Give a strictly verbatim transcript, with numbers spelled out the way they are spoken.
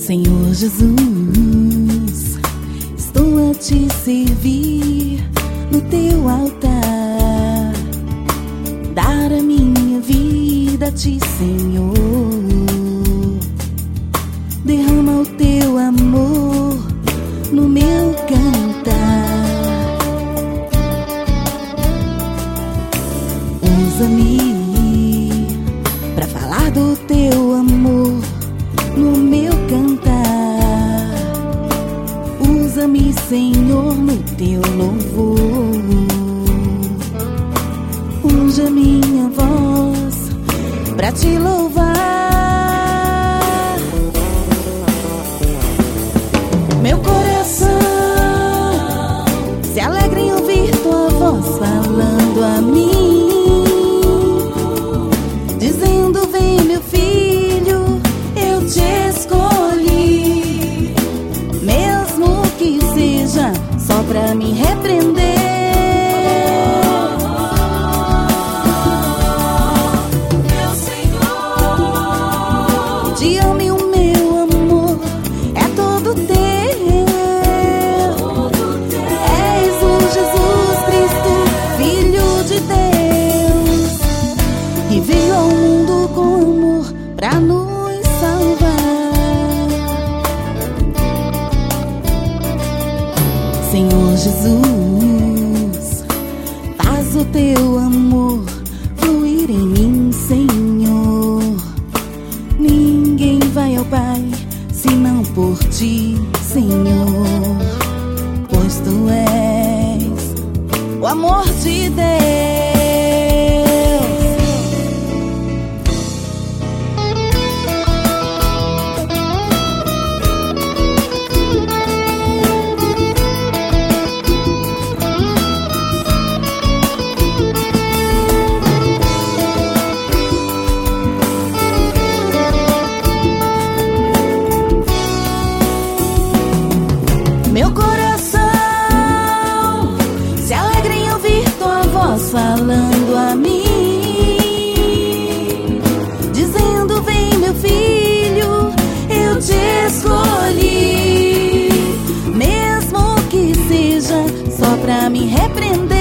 Senhor Jesus, estou a te servir no teu altar, dar a minha vida a ti, Senhor. Derrama o teu amor no meu cantar. Usa-me pra falar do teu amor no meu cantar. Usa-me, Senhor, no teu louvor. Unge a minha voz pra te louvar. Meu coração se alegra em ouvir tua voz falando a mim, dizendo: vem, meu filho, eu te escolhi, mesmo que seja só pra me repreender. Meu Senhor, te amo e o meu amor é todo teu. És o Jesus Cristo, Filho de Deus, que veio ao mundo com amor pra nos salvar. Senhor Jesus, faz o teu amor fluir em mim, Senhor. Ninguém vai ao Pai senão por ti, Senhor, pois tu és o amor de Deus. Meu coração se alegra em ouvir tua voz falando a mim, dizendo: vem, meu filho, eu te escolhi, mesmo que seja só pra me repreender.